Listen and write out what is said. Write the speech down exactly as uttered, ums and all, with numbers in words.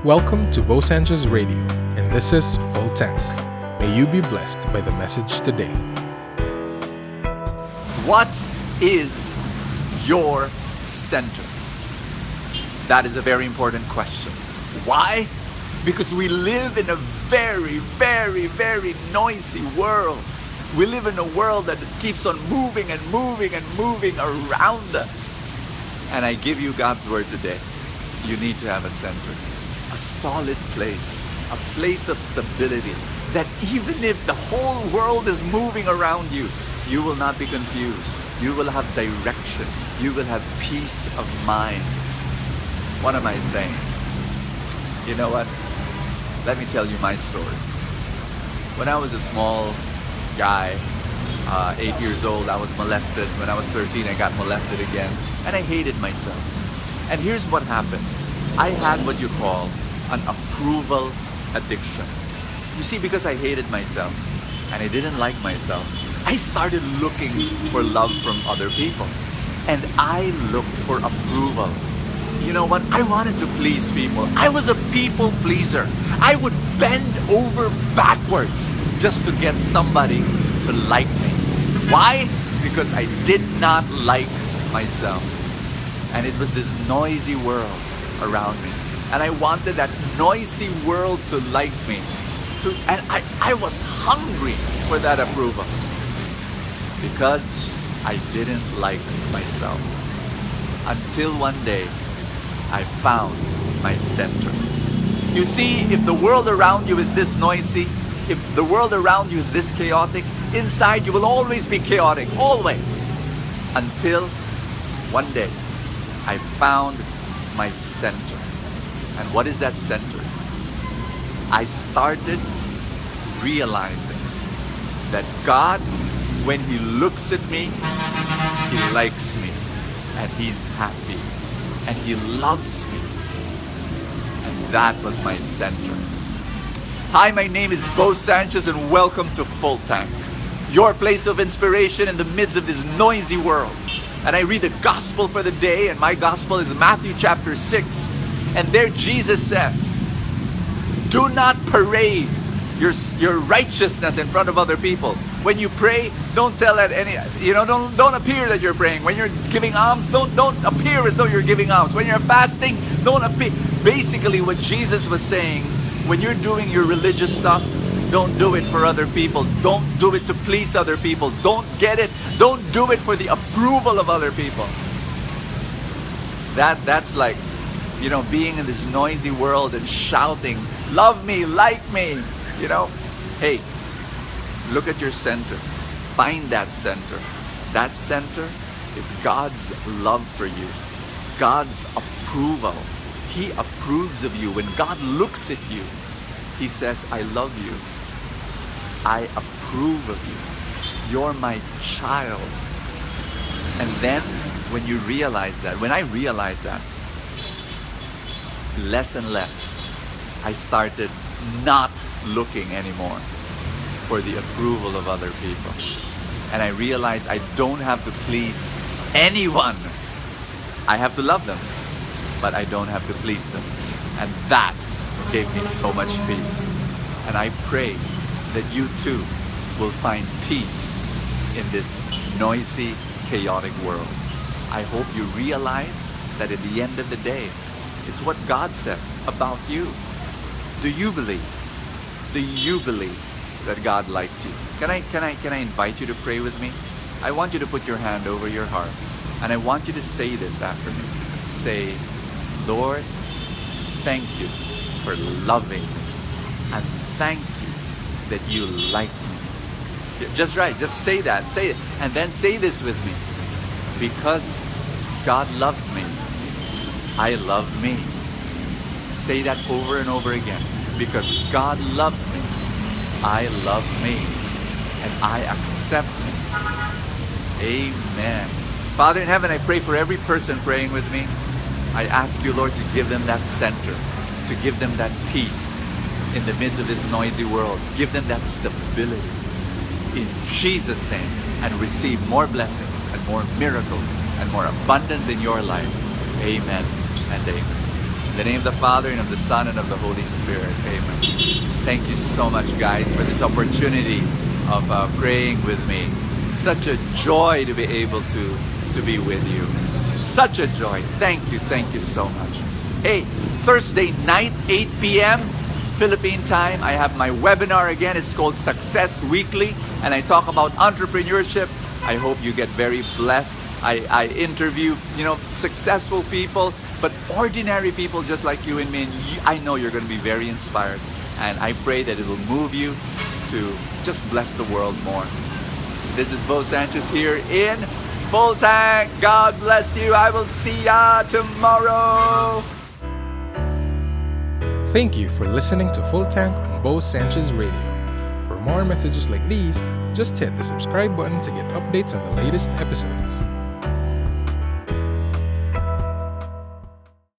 Welcome to Bo Sanchez Radio, and this is Full Tank. May you be blessed by the message today. What is your center? That is a very important question. Why? Because we live in a very, very, very noisy world. We live in a world that keeps on moving and moving and moving around us. And I give you God's word today. You need to have a center. A solid place, a place of stability, that even if the whole world is moving around you, you will not be confused. You will have direction. You will have peace of mind. What am I saying? You know what? Let me tell you my story. When I was a small guy, uh, eight years old, I was molested. When I was thirteen, I got molested again, and I hated myself. And here's what happened. I had what you call an approval addiction. You see, because I hated myself and I didn't like myself, I started looking for love from other people. And I looked for approval. You know what? I wanted to please people. I was a people pleaser. I would bend over backwards just to get somebody to like me. Why? Because I did not like myself. And it was this noisy world around me. And I wanted that noisy world to like me. To, and I, I was hungry for that approval. Because I didn't like myself. Until one day, I found my center. You see, if the world around you is this noisy, if the world around you is this chaotic, inside you will always be chaotic. Always. Until one day, I found my center. And what is that center? I started realizing that God, when He looks at me, He likes me, and He's happy, and He loves me. And that was my center. Hi, my name is Bo Sanchez, and welcome to Full Tank, your place of inspiration in the midst of this noisy world. And I read the gospel for the day, and my gospel is Matthew chapter six. And there Jesus says, do not parade your, your righteousness in front of other people. When you pray, don't tell that any, you know, don't, don't appear that you're praying. When you're giving alms, don't, don't appear as though you're giving alms. When you're fasting, don't appear. Basically what Jesus was saying, when you're doing your religious stuff, don't do it for other people. Don't do it to please other people. Don't get it. Don't do it for the approval of other people. That, that's like, you know, being in this noisy world and shouting, love me, like me, you know. Hey, look at your center. Find that center. That center is God's love for you. God's approval. He approves of you. When God looks at you, He says, I love you. I approve of you. You're my child. And then when you realize that, when I realized that, less and less, I started not looking anymore for the approval of other people. And I realized I don't have to please anyone. I have to love them, but I don't have to please them. And that gave me so much peace. And I pray that you too will find peace in this noisy, chaotic world. I hope you realize that at the end of the day, it's what God says about you. Do you believe? Do you believe that God likes you? Can I, can I, can I invite you to pray with me? I want you to put your hand over your heart, and I want you to say this after me. Say, Lord, thank you for loving me, and thank you that you like me. Just right, just say that, say it, and then say this with me. Because God loves me, I love me. Say that over and over again. Because God loves me, I love me, and I accept me. Amen. Father in heaven, I pray for every person praying with me. I ask you, Lord, to give them that center, to give them that peace in the midst of this noisy world. Give them that stability. In Jesus' name, and receive more blessings and more miracles and more abundance in your life. Amen and amen. In the name of the Father, and of the Son, and of the Holy Spirit. Amen. Thank you so much, guys, for this opportunity of uh, praying with me. Such a joy to be able to, to be with you. Such a joy. Thank you, thank you so much. Hey, Thursday night, eight p.m. Philippine time, I have my webinar again. It's called Success Weekly, and I talk about entrepreneurship. I hope you get very blessed. I, I interview, you know, successful people, but ordinary people just like you and me, and you, I know you're going to be very inspired, and I pray that it will move you to just bless the world more. This is Bo Sanchez here in Full Tank. God bless you. I will see ya tomorrow. Thank you for listening to Full Tank on Bo Sanchez Radio. For more messages like these, just hit the subscribe button to get updates on the latest episodes.